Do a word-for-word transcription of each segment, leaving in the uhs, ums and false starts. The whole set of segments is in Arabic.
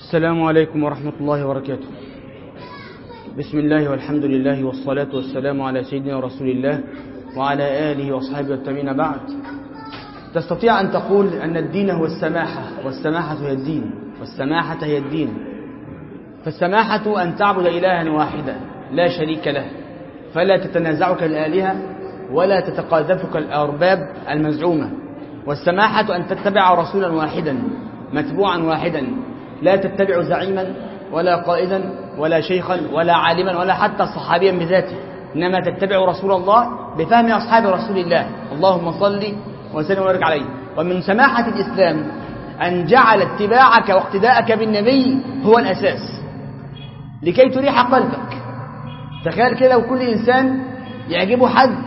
السلام عليكم ورحمة الله وبركاته. بسم الله والحمد لله والصلاة والسلام على سيدنا رسول الله وعلى آله وأصحابه والتابعين. بعد، تستطيع أن تقول أن الدين هو السماحة، والسماحة هي الدين، والسماحة هي الدين. فالسماحة أن تعبد إلها واحدا لا شريك له، فلا تتنازعك الآلهة ولا تتقاذفك الأرباب المزعومة. والسماحة أن تتبع رسولا واحدا متبوعا واحدا، لا تتبع زعيما ولا قائدا ولا شيخا ولا عالما ولا حتى صحابيا بذاته، إنما تتبع رسول الله بفهم أصحاب رسول الله. اللهم صل وسلم وبارك عليه. ومن سماحة الإسلام أن جعل اتباعك واقتداءك بالنبي هو الأساس لكي تريح قلبك. تخيل كده لو كل إنسان يعجبه حد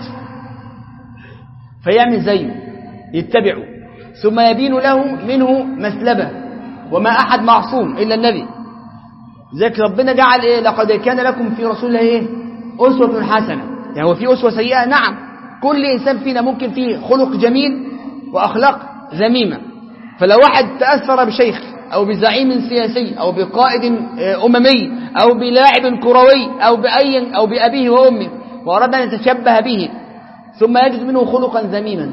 فيعمل زيه يتبعه، ثم يبين له منه مسلبة، وما أحد معصوم إلا النبي. ذلك ربنا جعل إيه؟ لقد كان لكم في رسول الله إيه؟ أسوة حسنة. يعني هو في أسوة سيئة؟ نعم، كل إنسان فينا ممكن فيه خلق جميل وأخلاق ذميمة. فلو واحد تأثر بشيخ أو بزعيم سياسي أو بقائد أممي أو بلاعب كروي أو بأي أو بأبيه وأمه وأراد أن يتشبه به، ثم يجد منه خلقا ذميما،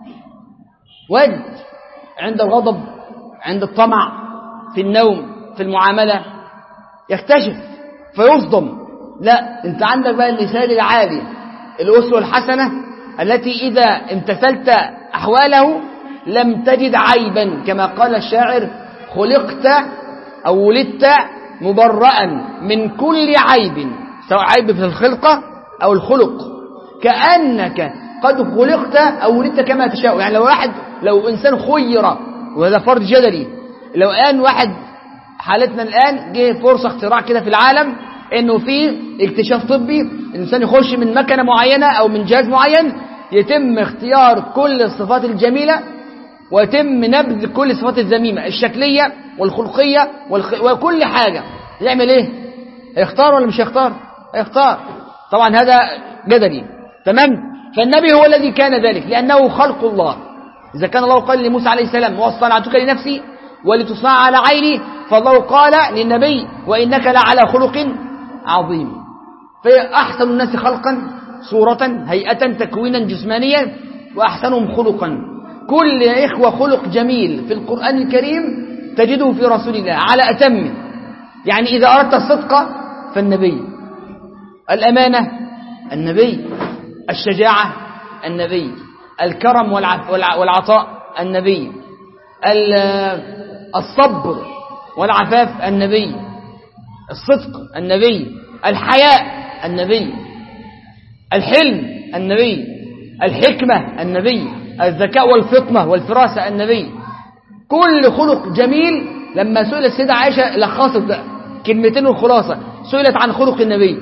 وجد عند الغضب، عند الطمع، في النوم، في المعاملة، يكتشف فيصدم. لا، انت عندك بقى المثال العالي، الأسوة الحسنة التي إذا امتثلت أحواله لم تجد عيبا، كما قال الشاعر: خلقت أو ولدت مبرأ من كل عيب، سواء عيب في الخلقة أو الخلق، كأنك قد خلقت أو ولدت كما تشاء. يعني لو واحد لو إنسان خير، وهذا فرض جدلي، لو الآن واحد حالتنا الآن جه فرصة اختراع كده في العالم إنه في اكتشاف طبي، الإنسان يخش من مكنة معينة أو من جهاز معين يتم اختيار كل الصفات الجميلة ويتم نبذ كل الصفات الذميمة الشكلية والخلقية والخ... وكل حاجة، يعمل إيه؟ يختار ولا مش يختار؟ يختار. طبعا هذا جدلي، تمام؟ فالنبي هو الذي كان ذلك لأنه خلق الله. إذا كان الله قال لموسى عليه السلام: واصطنعتك لنفسي ولتصنع على عيني، فالله قال للنبي: وإنك لعلى خلق عظيم. فأحسن الناس خلقا صورة هيئة تكوينا جسمانيا وأحسنهم خلقا. كل إخوة خلق جميل في القرآن الكريم تجده في رسول الله على أتم. يعني إذا أردت الصدق فالنبي، الأمانة النبي، الشجاعة النبي، الكرم والعطاء النبي، الصبر والعفاف النبي، الصدق النبي، الحياء النبي، الحلم النبي، الحكمة النبي، الذكاء والفطنة والفراسة النبي. كل خلق جميل. لما سئلت السيدة عائشة لخصت كلمتين الخلاصة، سئلت عن خلق النبي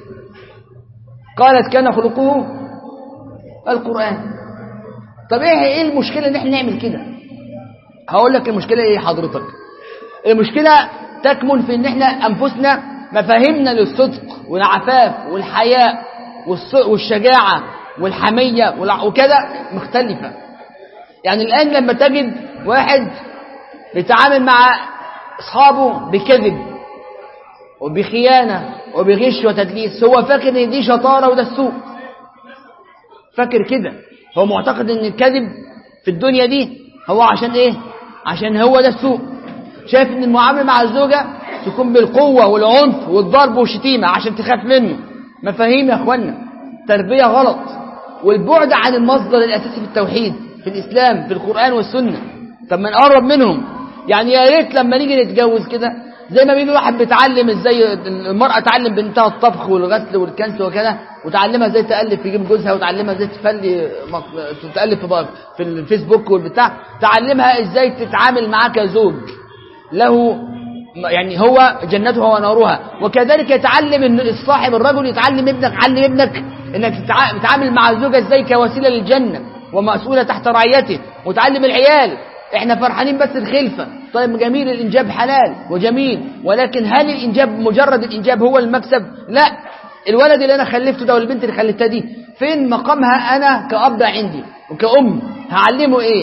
قالت: كان خلقه القرآن. طب ايه ايه المشكلة ان احنا نعمل كده؟ هقول لك المشكلة ايه حضرتك. المشكلة تكمن في ان احنا انفسنا مفاهيمنا للصدق والعفاف والحياء والشجاعة والحمية وكذا مختلفة. يعني الآن لما تجد واحد بيتعامل مع أصحابه بكذب وبخيانة وبغش وتدليس، هو فاكر ان دي شطارة وده السوء، فاكر كده. هو معتقد ان الكذب في الدنيا دي هو عشان ايه؟ عشان هو ده السوء. شايف ان المعاملة مع الزوجة تكون بالقوة والعنف والضرب والشتيمة عشان تخاف منه. مفاهيم يا اخوانا، تربية غلط، والبعد عن المصدر الاساسي في التوحيد في الاسلام في القرآن والسنة. طب ما نقرب منهم. يعني يا ريت لما نيجي نتجوز كده، زي ما بيجي واحد بيتعلم ازاي المرأة تعلم بنتها الطبخ والغسل والكنس وكذا، وتعلمها ازاي تألف في جيب جوزها، وتعلمها ازاي تفلي تألف في الفيسبوك والبتاع، تعلمها ازاي تتعامل معاه كزوج له، يعني هو جنتها ونارها. وكذلك يتعلم الصاحب الرجل يتعلم ابنك، علم ابنك انك تتعامل مع الزوجة ازاي كوسيلة للجنة ومسؤولة تحت رعيته. وتعلم العيال. احنا فرحانين بس الخلفة، طيب جميل، الانجاب حلال وجميل، ولكن هل الانجاب مجرد الانجاب هو المكسب؟ لا. الولد اللي انا خلفته ده والبنت اللي خلفتها دي فين مقامها انا كأب عندي وكأم؟ هعلمه ايه؟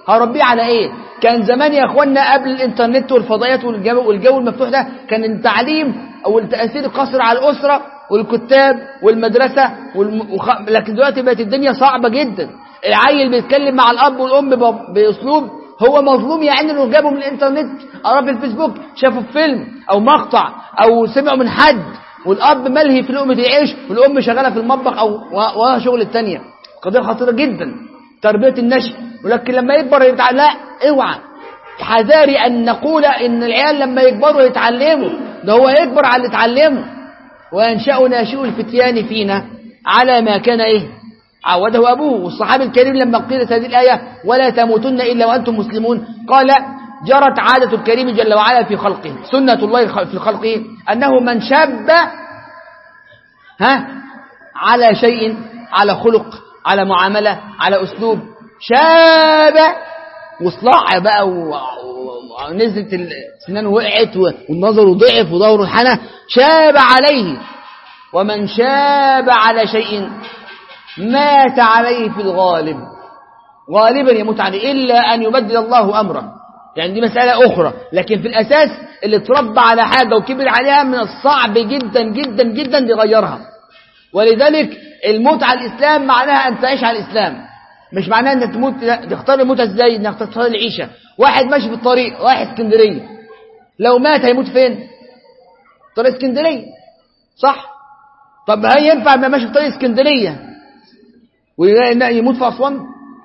هربيه على ايه؟ كان زمان يا اخوانا قبل الانترنت والفضائيات والجو, والجو المفتوح ده كان التعليم او التأثير قصر على الأسرة والكتاب والمدرسة والم... وخ... لكن دلوقتي بقت الدنيا صعبة جدا. العيل بيتكلم مع الأب والأم ب... بأسلوب هو مظلوم، يعني انه جابه من الانترنت، قراه في الفيسبوك، شافه في فيلم او مقطع او سمعه من حد، والاب ملهي في لقمة العيش والام شغالة في المطبخ او وراها شغل التانية. قضية خطيرة جدا تربية النشء. ولكن لما يكبر يتعلم، لا اوعى حذاري ان نقول ان العيال لما يكبروا يتعلموا، ده هو يكبر على اللي اتعلمه. وينشأ ناشئ الفتيان فينا على ما كان ايه عوده أبوه. والصحابي الكريم لما قيلت هذه الآية ولا تموتن إلا وأنتم مسلمون قال جرت عادة الكريم جل وعلا في خلقه، سنة الله في خلقه، أنه من شاب ها على شيء، على خلق، على معاملة، على أسلوب، شاب وصلع بقى ونزلت السنان وقعت والنظر ضعف وظهره انحنى، شاب عليه. ومن شاب على شيء مات عليه في الغالب، غالبا يموت عليه إلا أن يبدل الله أمره. يعني دي مسألة أخرى، لكن في الأساس اللي تربى على حاجة وكبر عليها من الصعب جدا جدا جدا يغيرها. ولذلك الموت على الإسلام معناها أن تعيش على الإسلام، مش معناها أنك تموت. تختار الموت ازاي؟ أنك تختار العيشة. واحد ماشي في الطريق رايح اسكندرية، لو مات هيموت فين؟ طريق اسكندرية، صح؟ طب هل ينفع ما ماشي في طريق اسكندرية ويموت في أسوان؟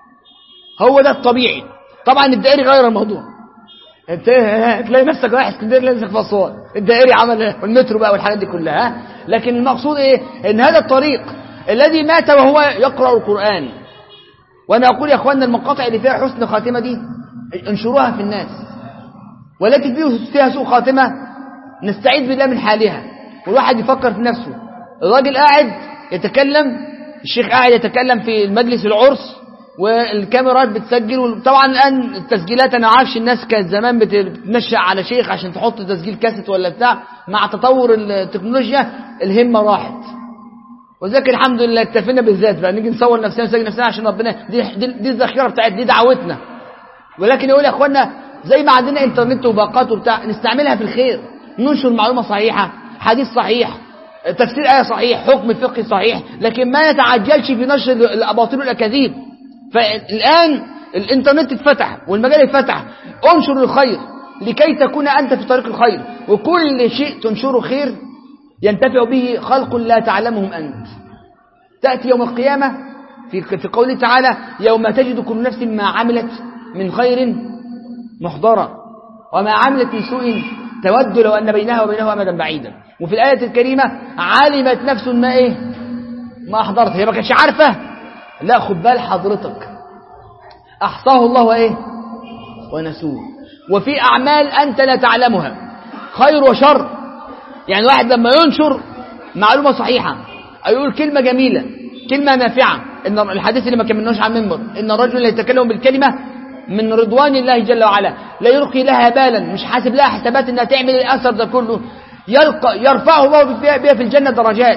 هو ده الطبيعي. طبعا الدائري غير الموضوع، انت تلاقي نفسك رايح اسكندريه تلاقي نفسك في أسوان، الدائري عمل ايه؟ والمترو بقى والحاجات دي كلها. لكن المقصود ايه؟ ان هذا الطريق الذي مات وهو يقرأ القرآن. وانا اقول يا اخواننا المقاطع اللي فيها حسن خاتمه دي انشروها في الناس، والتي فيها سوء خاتمه نستعيذ بالله من حالها. والواحد يفكر في نفسه. الراجل قاعد يتكلم، الشيخ قاعد يتكلم في المجلس العرس والكاميرات بتسجل. وطبعا الآن التسجيلات أنا عارفش الناس كانت زمان بتنشأ على شيخ عشان تحط تسجيل كاسيت ولا بتاع. مع تطور التكنولوجيا الهمة راحت، وذلك الحمد لله اكتفينا بالذات بقى نيجي نصور نفسنا نسجل نفسنا عشان ربنا. دي, دي, دي الذخيرة بتاعت دي دعوتنا. ولكن يقول يا اخوانا زي ما عندنا انترنت وباقات وبتاع نستعملها في الخير، ننشر معلومة صحيحة، حديث صحيح، تفسير آية صحيح، حكم فقهي صحيح، لكن ما نتعجلش في نشر الأباطيل والأكاذيب. فالآن الانترنت اتفتح والمجال اتفتح، انشر الخير لكي تكون أنت في طريق الخير. وكل شيء تنشره خير ينتفع به خلق لا تعلمهم أنت. تأتي يوم القيامة في في قوله تعالى يوم تجد كل نفس ما عملت من خير محضرا وما عملت من سوء تود لو أن بينها وبينه أمدا بعيدا. وفي الآية الكريمة علمت نفس ما إيه ما أحضرت. هي ما كانتش عارفة، لا خد بال حضرتك، أحصاه الله وإيه ونسوه. وفي أعمال أنت لا تعلمها خير وشر. يعني واحد لما ينشر معلومة صحيحة أو يقول كلمة جميلة، كلمة نافعة، إن الحديث اللي ما كملناش عن المنبر إن الرجل يتكلم بالكلمة من رضوان الله جل وعلا لا يلقي لها بالا، مش حاسب لها حسابات إنها تعمل الأثر ده كله، يلقى يرفعه الله بها في الجنة درجات.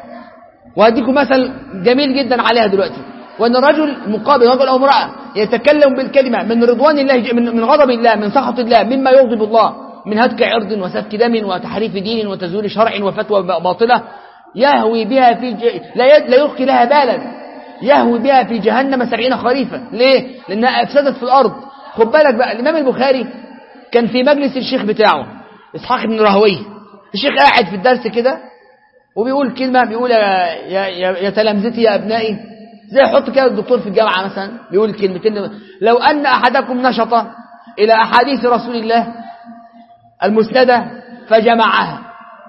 وهديكم مثل جميل جدا عليها دلوقتي. وأن الرجل مقابل رجل أو امرأة يتكلم بالكلمة من رضوان الله، من غضب الله، من سخط الله، مما يغضب الله، من هتك عرض وسفك دم وتحريف دين وتزوير شرع وفتوى باطلة، يهوي بها في ج... لا, لا يلقي لها بالا، يهوي بها في جهنم سبعين خريفا. ليه؟ لأنها أفسدت في الأرض. خد بالك بقى، الإمام البخاري كان في مجلس الشيخ بتاعه إسحاق بن راهويه. الشيخ قاعد في الدرس كده وبيقول كلمة، بيقول يا, يا, يا تلامذتي يا أبنائي، زي حط كده الدكتور في الجامعة مثلا بيقول كلمتين، لو أن أحدكم نشط إلى أحاديث رسول الله المسندة فجمعها.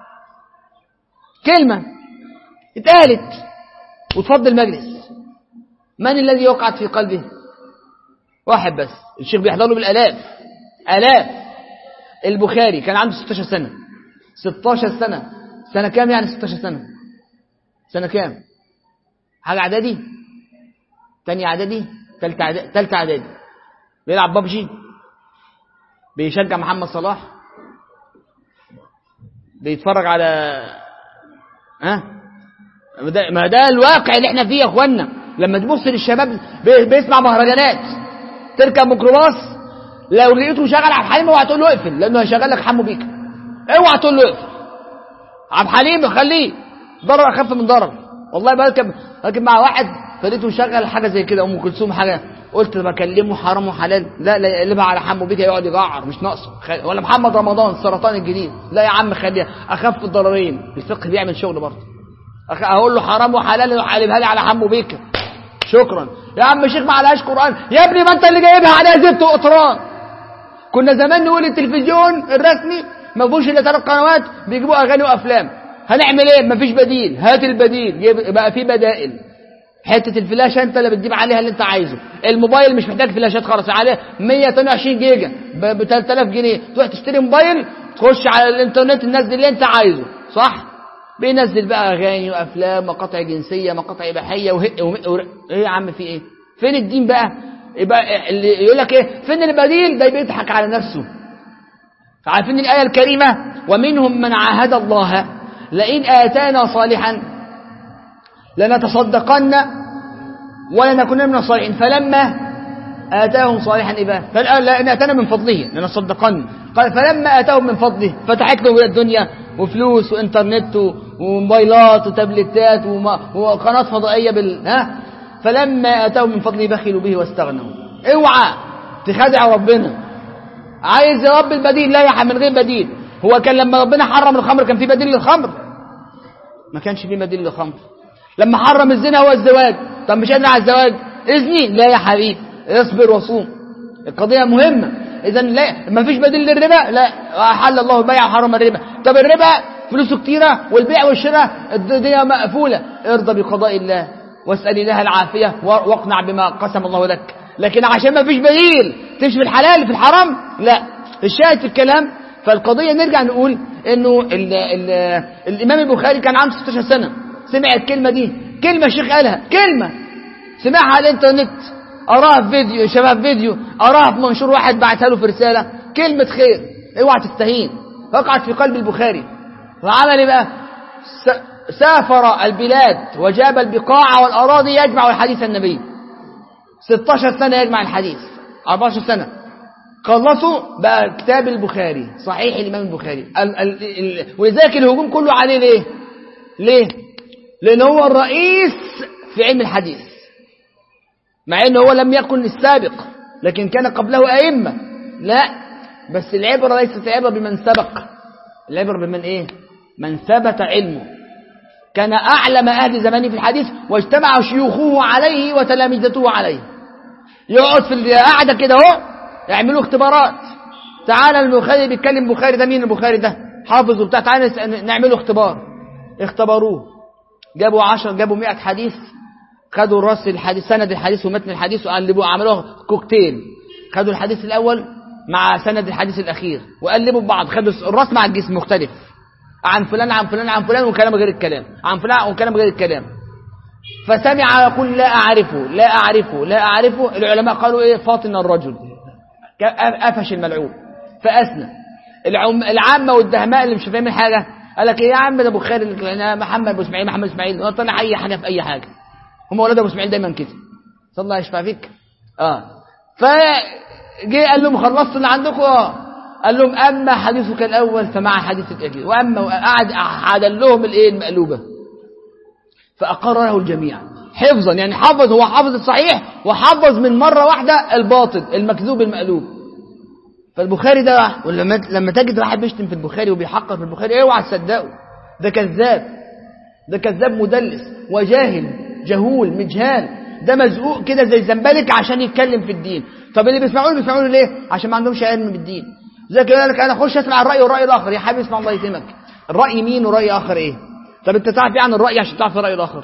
كلمة اتقالت وتفضل المجلس، من الذي يقعد في قلبه؟ واحد بس. الشيخ بيحضر له بالآلاف آلاف. البخاري كان عنده ستاشر سنة. ستاشر سنة. سنة كام يعني ستاشر سنة؟ سنة كام؟ حاجة إعدادي؟ تاني إعدادي؟ تالتة إعدادي؟ تالتة إعدادي. بيلعب بابجي، بيشجع محمد صلاح، بيتفرج على ها ده ما ده الواقع اللي احنا فيه يا اخوانا. لما تبص للشباب بيسمع مهرجانات، تركب ميكروباص لو لقيته شغال عبد الحليم اوعى تقول له اقفل، لانه هيشغل لك حمو بيك. اوعى تقول له اقفل، عبد الحليم خليه، ضرر اخف من ضرر. والله بركب راكب مع واحد فلقيته يشغل حاجه زي كده، ام كلثوم حاجه، قلت بكلمه حرام وحلال، لا لا يقلبها على حمو بيك يقعد يجعر مش ناقصه، ولا محمد رمضان السرطان الجديد، لا يا عم خليها اخف الضررين. الفقه بيعمل شغل برضه، اقول له حرام وحلال يقلبها لي على حمو بيك، شكرا يا عم شيخ ما عليهاش قران يا ابني، ما انت اللي جايبها عليها زبط وقطران. كنا زمان نقول التلفزيون الرسمي ما فيهوش الا ثلاث قنوات بيجيبوا اغاني وافلام، هنعمل ايه؟ ما فيش بديل، هات البديل، يبقى في بدائل. حته الفلاشه انت اللي بتجيب عليها اللي انت عايزه، الموبايل مش محتاج فلاشات خالص، عليه مية واتنين وعشرين جيجا ب ثلاثة آلاف جنيه، تروح تشتري موبايل تخش على الانترنت تنزل اللي انت عايزه، صح؟ بينزل بقى اغاني وافلام ومقاطع جنسيه مقاطع اباحيه وهق ومق ورق. ايه يا عم في ايه؟ فين الدين بقى؟ يبقى اللي يقول لك ايه فين البديل ده بيضحك على نفسه. عارفين الايه الكريمه ومنهم من عاهد الله لئن آتانا صالحا لنتصدقن ولنكونن من الصالحين فلما آتاهم صالحا إباه لئن آتانا من فضله لنتصدقن، قال فلما آتاهم من فضله فتحت له الدنيا وفلوس وإنترنت وموبايلات وتابلتات وقناة فضائية بال ها فلما آتاهم من فضله بخلوا به واستغنوا. اوعى تخدع ربنا، عايز يا رب البديل، لا يا من غير بديل. هو كان لما ربنا حرم الخمر كان في بديل للخمر؟ ما كانش في بديل للخمر. لما حرم الزنا هو الزواج، طب مش قادر على الزواج اذني، لا يا حبيبي اصبر وصوم، القضيه مهمه. اذا لا ما فيش بديل للربا، لا احل الله البيع وحرم الربا. طب الربا فلوسه كتيره والبيع والشراء الدنيا مقفوله، ارضى بقضاء الله واسال الله العافيه واقنع بما قسم الله لك. لكن عشان ما فيش بديل تشفي الحلال في الحرام، لا. الشاهد في الكلام، فالقضيه نرجع نقول انه ال ال الامام البخاري كان عنده ستاشر سنه، سمع الكلمه دي، كلمه الشيخ قالها، كلمه سمعها على الانترنت، اراها في فيديو شباب فيديو، اراها في منشور واحد بعتها له في رساله، كلمه خير اوعى تستهين، وقعت في قلب البخاري. فعمل ايه بقى؟ سافر البلاد وجاب البقاع والاراضي يجمع الحديث النبي، ستاشر سنه يجمع الحديث، أربعتاشر سنه خلصوا بقى كتاب البخاري، صحيح الامام البخاري. ال ال ال ولذلك الهجوم كله عليه ليه؟ ليه؟ لأنه هو الرئيس في علم الحديث، مع أنه هو لم يكن السابق لكن كان قبله أئمة. لا، بس العبرة ليست عبرة بمن سبق، العبرة بمن إيه؟ من ثبت علمه. كان أعلم أهل زمانه في الحديث واجتمع شيوخه عليه وتلامذته عليه. يقعد في القعدة كده اهو يعملوا اختبارات، تعالى البخاري بيتكلم، بخاري ده مين؟ البخاري ده حافظ وبتاع، تعالى نعمله اختبار. اختبروه، جابوا عشر جابوا مئة حديث، خدوا راس الحديث سند الحديث ومتن الحديث وقلبوا، عملوه كوكتيل، خدوا الحديث الأول مع سند الحديث الأخير وقلبوا ببعض، خدوا الراس مع الجسم مختلف، عن فلان عن فلان عن فلان وكلام غير الكلام، عن فلان وكلام غير الكلام. فسمع يقول لا أعرفه لا أعرفه لا أعرفه. العلماء قالوا إيه؟ فاطن الرجل، قفش الملعوب. فأسنى العامة والدهماء اللي مش فاهمين حاجة قال لك ايه يا عم ده ابو خالد محمد ابو اسماعيل محمد اسماعيل طلع اي حاجه في اي حاجه، هم ولاد ابو اسماعيل دايما كده، صلى الله يشفع فيك. اه فجي قال لهم خلصتوا اللي عندكم؟ اه قال لهم اما حديثك الاول فمع حديث الاخير، واما قعد عدل لهم الايه المقلوبه، فاقر له الجميع حفظا، يعني حفظ، هو حافظ الصحيح وحفظ من مره واحده الباطل المكذوب المقلوب. فالبخاري ده ولما لما تجد واحد بيشتم في البخاري وبيحقر في البخاري اوعى تصدقه، ده كذاب، ده كذاب مدلس وجاهل جهول مجهال، ده مزقوق كده زي الزنبلك عشان يتكلم في الدين. طب اللي بيسمعوه بيسمعوه ليه؟ عشان ما عندهمش علم بالدين. زي كده يقول لك انا اخش اسمع الراي والراي الاخر، يا حبيبي اسمع الله يتمك، الراي مين وراي اخر ايه؟ طب انت تعرف ايه عن الراي عشان تعرف الراي الاخر؟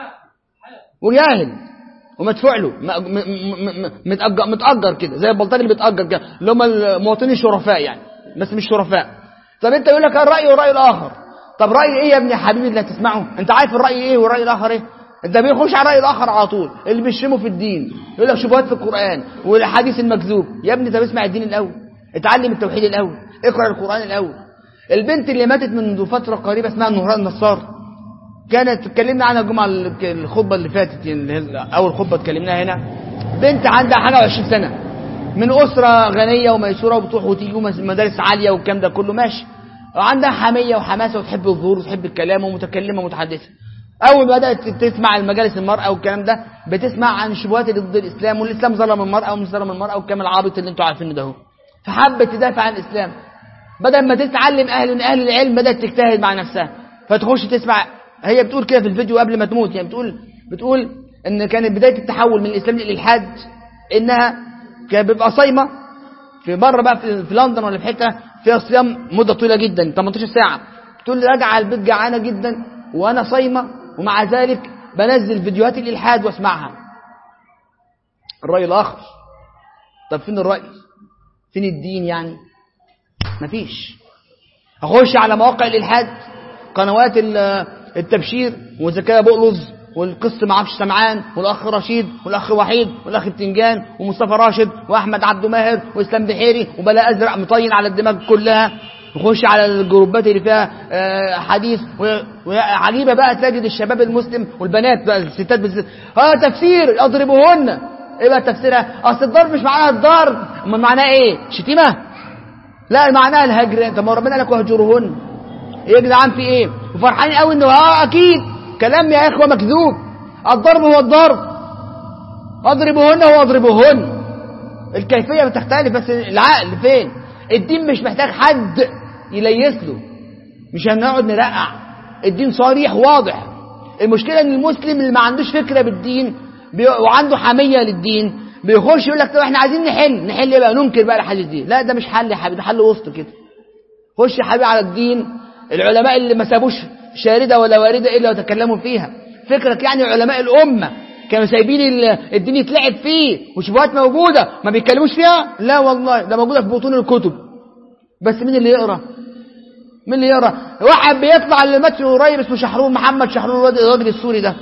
وجاهل ومدفوع له متأجر, متأجر كده زي البلطجي اللي بيتأجر كده، اللي هم المواطنين الشرفاء يعني بس مش شرفاء. طب انت يقول لك الرأي والرأي الآخر، طب رأي ايه يا ابني حبيبي اللي هتسمعه؟ انت عارف الرأي ايه والرأي الآخر ايه؟ انت بيخش على الرأي الآخر على طول، اللي بيشتموا في الدين يقول لك شبهات في القرآن والحديث المكذوب. يا ابني طب اسمع الدين الأول، اتعلم التوحيد الأول، اقرأ القرآن الأول. البنت اللي ماتت من فترة قريبة اسمها نوران النصار، كانت اتكلمنا عنها الجمعة الخطبة اللي فاتت، يعني أول خطبة اتكلمناها هنا. بنت عندها حاجة وعشرين سنة، من أسرة غنية وميسورة وبتروح وتيجي مدارس عالية والكلام ده كله ماشي، عندها حمية وحماسة وتحب الظهور وتحب الكلام ومتكلمة ومتحدثة. أول ما بدأت تسمع المجالس المرأة والكلام ده بتسمع عن الشبهات اللي ضد الإسلام، والإسلام ظلم المرأة ومش ظلم المرأة والكلام العابط اللي انتوا عارفينه ده هو. فحبت تدافع عن الإسلام، بدل ما تتعلم أهل من أهل العلم بدأت تجتهد مع نفسها، فتخش تسمع. هي بتقول كده في الفيديو قبل ما تموت، يعني بتقول بتقول إن كانت بداية التحول من الإسلام للإلحاد إنها كانت بيبقى صايمة في مرة بقى في, في لندن ولا في حتة فيها صيام مدة طويلة جدا ثمانية عشر ساعة، بتقول لي راجعة البيت جعانة جدا وأنا صايمة ومع ذلك بنزل فيديوهات الإلحاد واسمعها. الرأي الآخر، طب فين الرأي؟ فين الدين يعني؟ مفيش. أخش على مواقع الإلحاد، قنوات التبشير وزكاة بقلز والقس معرفش سمعان والأخ رشيد والأخ وحيد والأخ بتنجان ومصطفى راشد وأحمد عبد ماهر وإسلام بحيري وبلاء أزرق مطين على الدماغ كلها. وخش على الجروبات اللي فيها حديث، وعجيبة بقى تجد الشباب المسلم والبنات بقى الستات بالذات اه تفسير اضربوهن. ايه بقى تفسيرها؟ اصل الضرب مش معناها الضرب، امال معناها ايه؟ شتيمة؟ لا معناها الهجر. طب ما ربنا قال لك واهجرهن. ايه يا جدعان في ايه؟ وفرحانين قوي انه اه اكيد كلام يا اخوه مكذوب، الضرب هو الضرب، اضربوهن هو اضربوهن. الكيفيه بتختلف بس العقل فين؟ الدين مش محتاج حد يليس له، مش هنقعد نرقع. الدين صريح واضح. المشكله ان المسلم اللي ما عندوش فكره بالدين بي... وعنده حميه للدين بيخش يقول لك طب احنا عايزين نحل نحل ايه بقى؟ ننكر بقى لحل الدين. لا ده مش حل يا حبيبي، ده حل وسط كده. خش يا حبيبي على الدين. العلماء اللي ما سابوش شارده ولا وارده الا وتكلموا فيها. فكرك يعني علماء الامه كانوا سايبين الدين يتلعب فيه وشبهات موجوده ما بيتكلموش فيها؟ لا والله ده موجوده في بطون الكتب، بس مين اللي يقرا؟ مين اللي يقرا؟ واحد بيطلع اللي مات قريب اسمه شحرور، محمد شحرور الراجل السوري ده،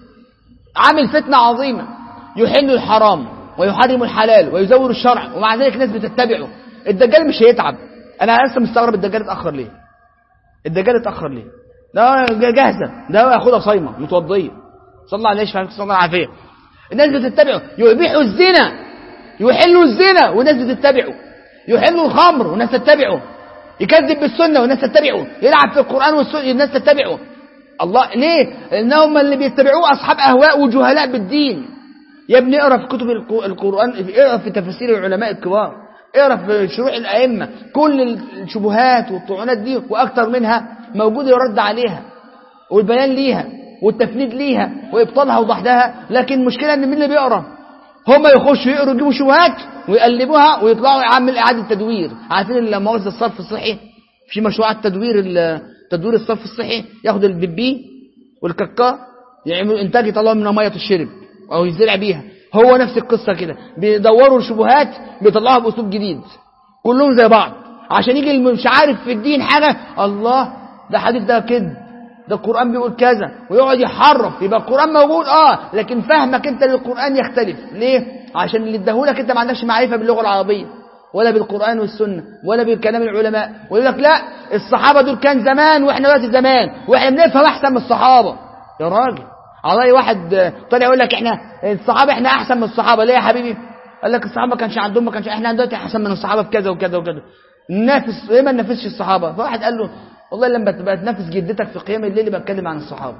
عامل فتنه عظيمه، يحل الحرام ويحرم الحلال ويزور الشرع، ومع ذلك الناس بتتبعه. الدجال مش هيتعب. انا لسه مستغرب الدجال اتاخر ليه؟ الدجال اتاخر ليه؟ ده جاهزه، ده ياخدها صايمه متوضيه. صلى الله عليه وسلم صلى الله عليه. الناس بتتبعه. يبيحوا الزنا، يحلوا الزنا والناس بتتبعه، يحلوا الخمر والناس تتبعه، يكذب بالسنه والناس تتبعه، يلعب في القران والسنه الناس تتبعه. الله ليه؟ لانهم اللي بيتبعوه اصحاب اهواء وجهلاء بالدين. يا ابني اقرا في كتب القران، اقرا في تفاسير العلماء الكبار، اقرا في شروح الائمه، كل الشبهات والطعنات دي واكثر منها موجود يرد عليها والبيان ليها والتفنيد ليها وابطالها وضحدها. لكن المشكله ان مين اللي بيقرا؟ هم يخشوا يقروا يجيبوا شبهات ويقلبوها ويطلعوا يعمل اعاده تدوير. عارفين لما وزع الصرف الصحي في مشروعات تدوير تدوير الصرف الصحي، ياخد البيبي والكاكا يعملوا انتاج يطلعوا منها ميه تشرب او يزرع بيها. هو نفس القصه كده، بيدوروا الشبهات بيطلعوها باسلوب جديد كلهم زي بعض عشان يجي اللي مش عارف في الدين حاجه. الله ده حديث ده كده، ده القرآن بيقول كذا، ويقعد يحرف. يبقى القرآن موجود اه لكن فهمك انت للقرآن يختلف. ليه؟ عشان اللي اداهولك انت ما عندكش معرفة باللغة العربية ولا بالقرآن والسنة ولا بالكلام العلماء. ويقول لك لا الصحابة دول كان زمان واحنا دلوقتي زمان واحنا بنفهم احسن من الصحابة. يا راجل على اي واحد طلع يقول لك احنا الصحابة احنا احسن من الصحابة. ليه يا حبيبي؟ قال لك الصحابة ما كانش عندهم ما كانش احنا دلوقتي احسن من الصحابة بكذا وكذا وكذا. ننافس ليه ما ننافسش الصحابة؟ فواحد قال له والله لما تبقى تنافس جدتك في قيام الليل يبقى اتكلم عن الصحابة.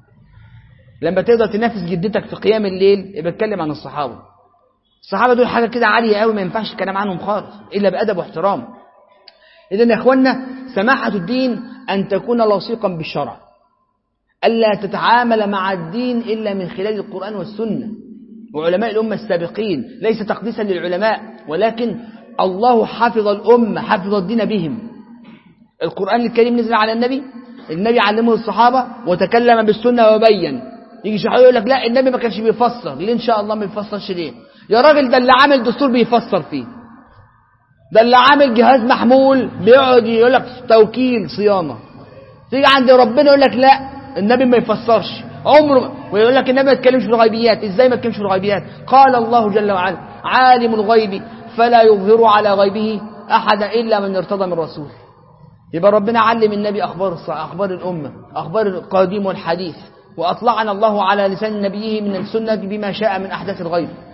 لما تقدر تنافس جدتك في قيام الليل يبقى اتكلم عن الصحابة. الصحابة دول حاجة كده عالية قوي ما ينفعش الكلام عنهم خالص إلا بأدب واحترام. إذن يا إخوانا سماحة الدين أن تكون لصيقا بالشرع، ألا تتعامل مع الدين إلا من خلال القرآن والسنة وعلماء الأمة السابقين. ليس تقديسا للعلماء ولكن الله حفظ الأمة، حفظ الدين بهم. القرآن الكريم نزل على النبي، النبي علمه الصحابة وتكلم بالسنة وبين. يجي شيخ يقول لك لا النبي ما كانش بيفسر. ليه إن شاء الله ما بيفسرش؟ ليه يا راجل؟ ده اللي عامل دستور بيفسر فيه، ده اللي عامل جهاز محمول بيقعد يقول لك توكيل صيانة. تيجي عند ربنا يقول لك لا النبي ما يفسرش عمره، ويقول لك النبي ما يتكلمش في الغيبيات. ازاي ما يتكلمش في الغيبيات؟ قال الله جل وعلا عالم الغيب فلا يظهر على غيبه أحدا إلا من ارتضى من رسول. يبقى ربنا علم النبي أخبار أخبار الأمة، أخبار القديم والحديث، وأطلعنا الله على لسان نبيه من السنة بما شاء من أحداث الغيب.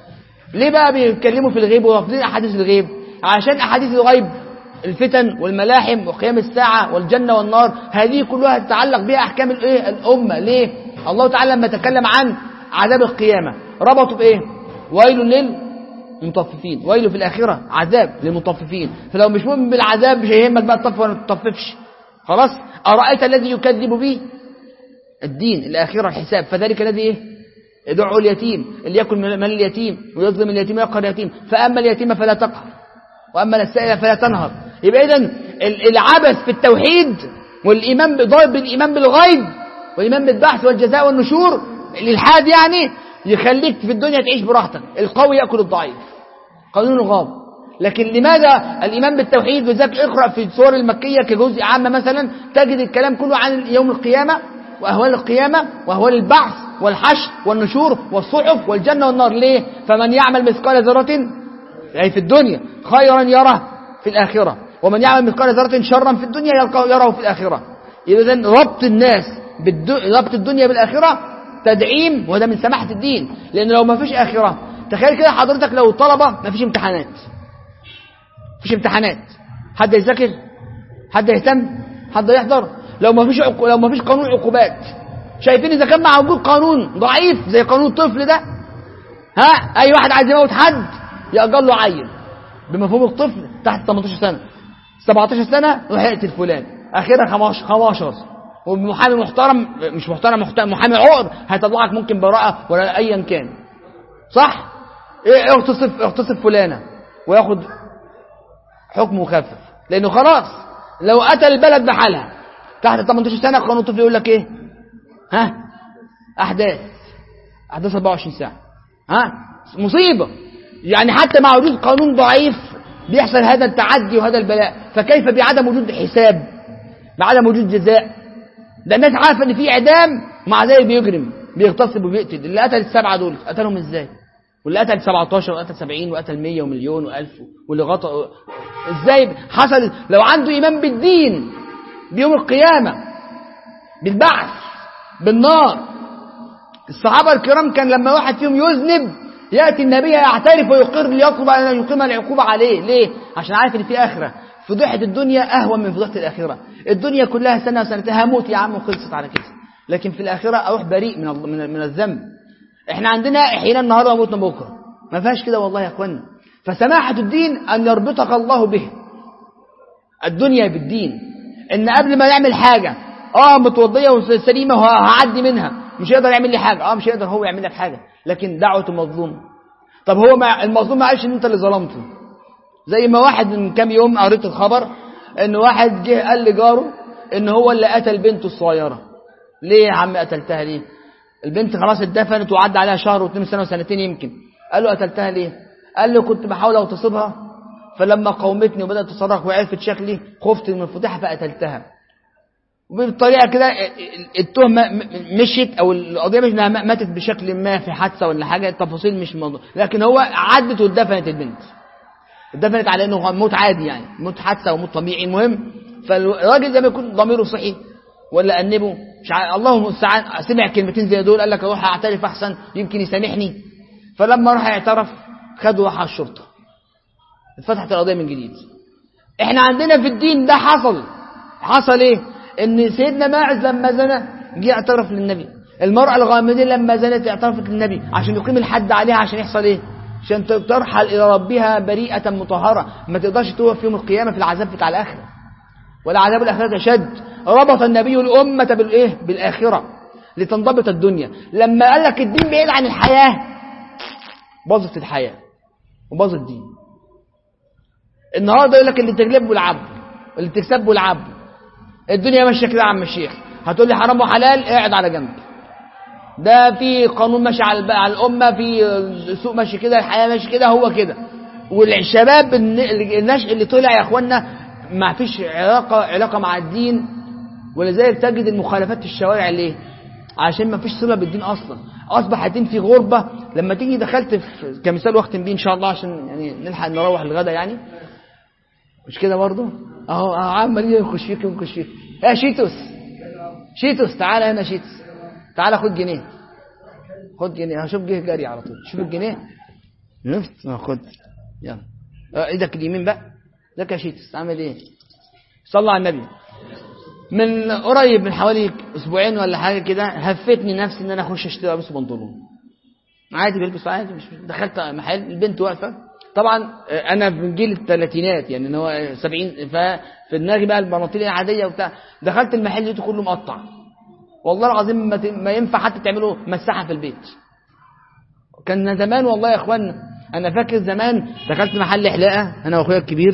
ليه بقى بيتكلموا في الغيب ورافضين احاديث الغيب؟ عشان احاديث الغيب الفتن والملاحم وقيام الساعة والجنة والنار هذه كلها تتعلق بها احكام الايه الامة. ليه الله تعالى لما تكلم عن عذاب القيامة ربطوا بايه؟ ويل للمطففين، ويل في الاخرة عذاب للمطففين. فلو مش مؤمن بالعذاب مش هيهمك بقى تطفف ولا ما تطففش، خلاص. ارايت الذي يكذب به الدين الاخرة الحساب فذلك الذي ايه يدعو اليتيم اللي ياكل من اليتيم ويظلم اليتيم ويقهر اليتيم، فاما اليتيم فلا تقهر واما السائل فلا تنهر. يبقى اذا العبث في التوحيد والايمان بضرب الايمان بالغيب والايمان بالبعث والجزاء والنشور الالحاد يعني يخليك في الدنيا تعيش براحتك. القوي ياكل الضعيف، قانون الغاب. لكن لماذا الايمان بالتوحيد؟ وذلك اقرا في السور المكيه كجزء عام مثلا تجد الكلام كله عن يوم القيامه واهوال القيامه واهوال البعث والحشر والنشور والصحف والجنه والنار. ليه؟ فمن يعمل مثقال ذره يعني في الدنيا خيرا يره في الاخره، ومن يعمل مثقال ذره شرا في الدنيا يره في الاخره. اذا ربط الناس بالد... ربط الدنيا بالاخره تدعيم، وده من سماحه الدين. لان لو ما فيش اخره تخيل كده حضرتك لو طلبه ما فيش امتحانات، فيش امتحانات حد يذاكر؟ حد يهتم؟ حد يحضر؟ لو ما فيش عقو... لو ما فيش قانون عقوبات، شايفين اذا كان مع وجود قانون ضعيف زي قانون الطفل ده، ها اي واحد عايز يموت حد يأجر له عيل بمفهوم الطفل تحت ثمانية عشر سنه سبعة عشر سنه روح اقتل فلان، اخيرا خمستاشر ومحامي محترم مش محترم محترم محامي عقر هيطلعك ممكن براءه ولا ايا كان، صح؟ ايه اغتصب اغتصب فلانه وياخد حكم مخفف لانه خلاص لو قتل البلد بحالها. تحت ثمانية عشر سنه قانون الطفل يقول لك ايه؟ ها احداث احداث أربعة وعشرين ساعه، ها مصيبه. يعني حتى مع وجود قانون ضعيف بيحصل هذا التعدي وهذا البلاء، فكيف بعدم وجود حساب، بعدم وجود جزاء؟ ده الناس عارفه ان في اعدام مع ذلك بيجرم بيغتصب وبيقتل. اللي قتل السبعه دول قتلهم ازاي؟ واللي قتل سبعتاشر وقتل سبعين وقتل مية ومليون وألف واللي غطى ازاي حصل؟ لو عنده ايمان بالدين بيوم القيامه بالبعث بالنار. الصحابه الكرام كان لما واحد فيهم يذنب ياتي النبي يعترف ويقر ليطلب ان يقيم العقوبه عليه. ليه؟ عشان عارف ان في اخره. فضيحه الدنيا اهون من فضيحه الاخره. الدنيا كلها سنه وسنتين هموت يا عم وخلصت على كده، لكن في الاخره اروح بريء من من, من الذنب. احنا عندنا احيانا النهارده وموتنا بكره، ما فيهاش كده والله يا اخوانا. فسماحه الدين ان يربطك الله به الدنيا بالدين، ان قبل ما يعمل حاجه اه متوضيه وسليمه وهعدي منها مش هيقدر يعمل لي حاجه، اه مش هيقدر هو يعمل لك حاجه، لكن دعوه المظلوم. طب هو ما المظلوم ما قالش ان انت اللي ظلمته. زي ما واحد من كام يوم قريت الخبر ان واحد جه قال لجاره ان هو اللي قتل بنته الصغيره. ليه يا عم قتلتها ليه؟ البنت خلاص اتدفنت وعدى عليها شهر واثنين سنه وسنتين يمكن. قال له قتلتها ليه؟ قال له كنت بحاول اغتصبها فلما قومتني وبدات تصرخ وعرفت شكلي خفت من الفضيحه فقتلتها. وبالطريقه كده التهمه مشيت او القضيه مش انها ماتت بشكل ما في حادثه ولا حاجه، التفاصيل مش موضوع، لكن هو عدت واتدفنت البنت. اتدفنت على انه موت عادي يعني موت حادثه وموت طبيعي. المهم فالراجل زي ما يكون ضميره صحي ولا انبه مش عارف الله المستعان، سمع كلمتين زي دول قال لك اروح اعترف احسن يمكن يسامحني. فلما راح يعترف خدوا راح على الشرطه اتفتحت القضيه من جديد. احنا عندنا في الدين ده حصل حصل ايه؟ ان سيدنا ماعز لما زنى جه اعترف للنبي. المرأة الغامدية لما زنت اعترفت للنبي عشان يقيم الحد عليها عشان يحصل ايه؟ عشان ترحل الى ربها بريئة مطهرة، ما تقدرش توقف يوم القيامة في العذاب بتاع الاخرة، ولا عذاب الاخرة اشد. ربط النبي الامة بالايه؟ بالاخرة لتنضبط الدنيا. لما قال لك الدين بعيد عن الحياة باظت الحياة وباظ الدين. النهارده يقول لك اللي تغلبه العبد اللي تكسبه العبد. الدنيا ماشيه كده يا عم الشيخ، هتقول لي حرام وحلال اقعد على جنب. ده في قانون ماشي على على الامه، في سوق ماشي كده، الحياه ماشي كده، هو كده. والشباب النشء اللي طلع يا اخوانا ما فيش علاقه علاقه مع الدين، ولذلك تجد المخالفات في الشوارع. ليه؟ عشان ما فيش صله بالدين اصلا. اصبح الدين في غربه. لما تيجي دخلت في كمثال واختم بيه ان شاء الله عشان يعني نلحق نروح الغدا يعني، مش كده برضه؟ اهو عمال يخش فيك يخش فيك. يا شيتوس شيتوس تعالى هنا شيتوس، تعالى خد جنيه، خد جنيه. هشوف جه جري على طول. شوف الجنيه نفت خد يلا ايدك اليمين بقى ده كشيتس عامل ايه؟ صلى على النبي. من قريب من حوالي اسبوعين ولا حاجه كده هفتني نفسي ان انا اخش اشتري قميص وبنطلون عادي، بلبس عادي. مش دخلت محل البنت واقفه، طبعا انا في جيل الثلاثينات يعني ان هو سبعين، ففي دماغي بقى البناطيل العاديه وبتاع. دخلت المحل لقيته كله مقطع والله العظيم، ما ينفع حتى تعملوا مساحه في البيت. كان زمان والله يا اخوانا، انا فاكر زمان دخلت محل حلاقه انا واخويا الكبير،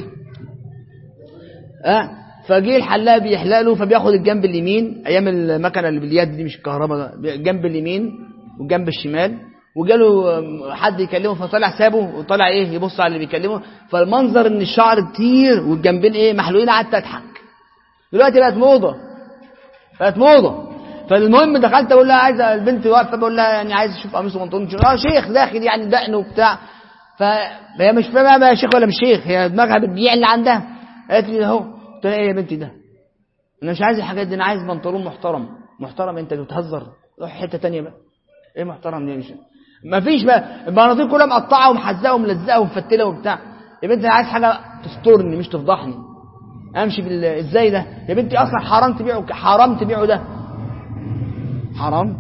اه فجي الحلاق بيحلق له، فبياخد الجنب اليمين ايام المكنه اللي باليد دي مش الكهرباء، الجنب اليمين والجنب الشمال، وجاله حد يكلمه فطلع سابه وطلع ايه يبص على اللي بيكلمه، فالمنظر ان الشعر كتير والجنبين ايه محلوقين، قعدت اضحك. دلوقتي بقت موضه، بقت موضه. فالمهم دخلت اقول لها عايزه، البنت واقفه بقول لها يعني عايز اشوف قميص وبنطلون. اه شيخ داخل يعني دقن وبتاع، فهي مش فاهمه بقى شيخ ولا مش شيخ، هي دماغها بتبيع اللي عندها. قالت لي اهو. قلت لها ايه يا بنتي ده؟ انا مش عايز الحاجات دي، انا عايز بنطلون محترم. محترم؟ انت بتهزر، روح حته ثانيه بقى. ايه محترم دي؟ مش مفيش بقى، البناطيل كلها مقطعه ومحزقه وملزقه ومفتله وبتاع. يا بنتي انا عايز حاجه تسترني مش تفضحني. امشي بال ازاي ده يا بنتي؟ اصلا حرام تبيعه، حرام تبيعه ده حرام.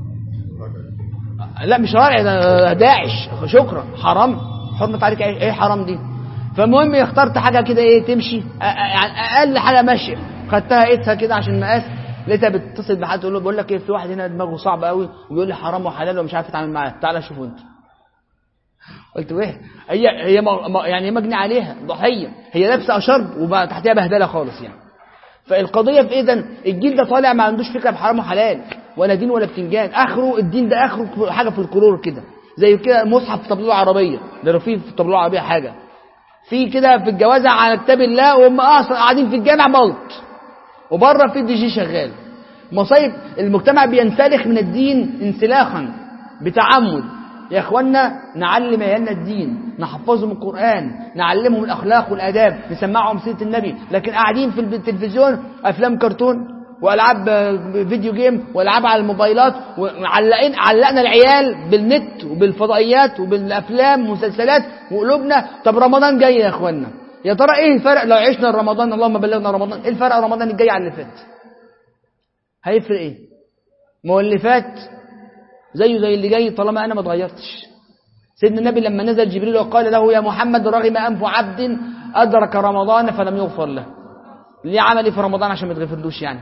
لا مش راجع، ده داعش. شكرا. حرام، حرمة عليك ايه حرام دي؟ فالمهم اخترت حاجه كده ايه تمشي، يعني اقل حاجه ماشيه. خدتها قيتها كده عشان مقاس، لقيتها بتتصل بحد تقول له بقول لك ايه، في واحد هنا دماغه صعب قوي وبيقول لي حرام وحلال ومش عارف اتعامل معاه، تعالى شوفه انت. قلت ايه هي هي يعني مجني عليها ضحيه، هي لابسه اشرب وبقى تحتها بهدله خالص يعني. فالقضيه في اذا الجيل ده طالع ما عندوش فكره بحرام وحلال ولا دين ولا بتنجان، اخره الدين ده اخره حاجه في القرور كده، زي كده مصحف في طابلوه عربيه، ده لو في في طابلوه عربيه حاجه في كده في الجوازه على كتاب الله، وهم اصلا قاعدين في الجامع ملط، وبره في دي جي شغال. مصايب المجتمع بينسلخ من الدين انسلاخا بتعمد. يا اخوانا نعلم عيالنا الدين، نحفظهم القرآن، نعلمهم الأخلاق والآداب، نسمعهم سيرة النبي، لكن قاعدين في التلفزيون أفلام كرتون وألعاب فيديو جيم وألعاب على الموبايلات، وعلقين علقنا العيال بالنت وبالفضائيات وبالأفلام ومسلسلات وقلوبنا. طب رمضان جاي يا اخوانا، يا ترى ايه الفرق لو عشنا رمضان؟ اللهم بلغنا رمضان. ايه الفرق رمضان الجاي على اللي فات؟ هيفرق ايه؟ ما هو اللي فات زيه زي اللي جاي طالما انا ما اتغيرتش. سيدنا النبي لما نزل جبريل وقال له يا محمد رغم انف عبد ادرك رمضان فلم يغفر له، ليه عمل ايه في رمضان عشان ما يتغفرلوش يعني؟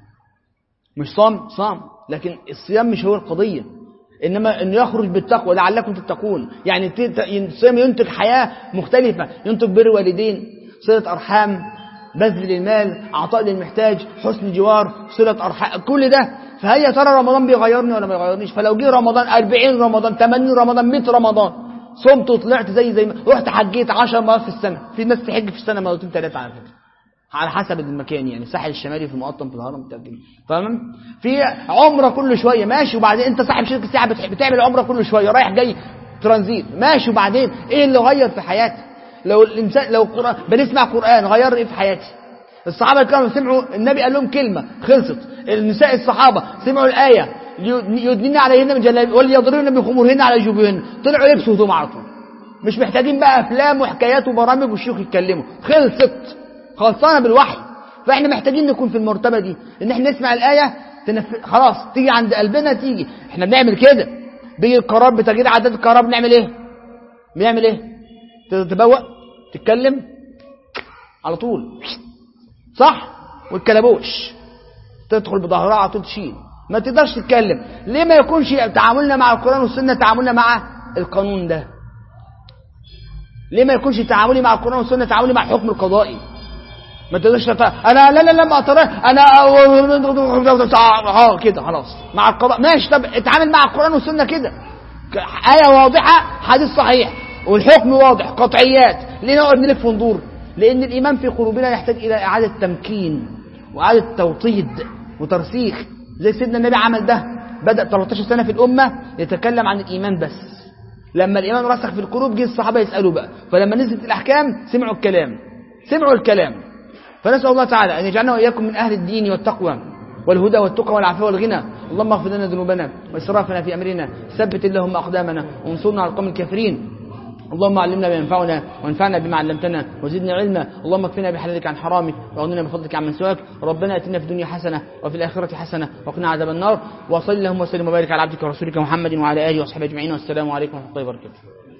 مش صام صام، لكن الصيام مش هو القضيه، انما انه يخرج بالتقوى لعلكم تتقون. يعني الصيام ينتج حياه مختلفه، ينتج بر والدين، صله ارحام، بذل المال، عطاء للمحتاج، حسن جوار، صله ارحام، كل ده. فهل يا ترى رمضان بيغيرني ولا ما يغيرنيش؟ فلو جه رمضان أربعين رمضان ثمانين رمضان مئة رمضان صمت وطلعت زي زي ما رحت حجيت عشر مرات في السنه، في ناس تحج في السنه مرتين ثلاثه على فكره على حسب المكان، يعني الساحل الشمالي في المقطم في الهرم بتاع كده، تمام؟ في عمره كل شويه ماشي، وبعدين انت صاحب شركه سياحه بتعمل عمره كل شويه رايح جاي ترانزيت ماشي، وبعدين ايه اللي غير في حياتي؟ لو الانسان لو القرآن بنسمع قرآن غير ايه في حياتي؟ الصحابه كانوا سمعوا النبي قال لهم كلمه خلصت. النساء الصحابه سمعوا الايه يدنين عليهن من جلابيب وليضربن بخمورهن على جيوبهن، طلعوا يلبسوا هدوم على طول، مش محتاجين بقى افلام وحكايات وبرامج والشيوخ يتكلموا، خلصت خلصانه بالوحي. فاحنا محتاجين نكون في المرتبه دي، ان احنا نسمع الايه تنف... خلاص تيجي عند قلبنا تيجي. احنا بنعمل كده، بيجي القرار بتغيير عادات القرار بنعمل ايه؟ بنعمل ايه؟ تتبوق تتكلم على طول صح، والكلبوش تدخل بظهرها على طول تشيل، ما تقدرش تتكلم. ليه ما يكونش تعاملنا مع القرآن والسنة تعاملنا مع القانون ده؟ ليه ما يكونش تعاملي مع القرآن والسنة تعاملي مع الحكم القضائي؟ ما تقدرش تت... انا لا لا لا ما اطرح انا اه كده خلاص مع القضاء ماشي. طب اتعامل مع القرآن والسنة كده، آية واضحة حديث صحيح والحكم واضح قطعيات. ليه نقعد نلف وندور؟ لأن الإيمان في قلوبنا يحتاج إلى إعادة تمكين وإعادة توطيد وترسيخ. زي سيدنا النبي عمل ده، بدأ ثلاثة عشر سنة في الأمة يتكلم عن الإيمان بس. لما الإيمان رسخ في القلوب جه الصحابة يسألوا بقى، فلما نزلت الأحكام سمعوا الكلام سمعوا الكلام فنسأل الله تعالى أن يجعلنا وإياكم من أهل الدين والتقوى والهدى والتقى والعفو والغنى. اللهم اغفر لنا ذنوبنا وإسرافنا في أمرنا، ثبت اللهم أقدامنا وانصرنا على القوم الكافرين. اللهم علمنا ما ينفعنا وانفعنا بما علمتنا وزدنا علما. اللهم اكفنا بحلالك عن حرامك واغننا بفضلك عن من سواك. ربنا اتنا في الدنيا حسنه وفي الاخره حسنه وقنا عذاب النار. وصلى اللهم وسلم وبارك على عبدك ورسولك محمد وعلى اله وصحبه اجمعين. والسلام عليكم ورحمه الله وبركاته.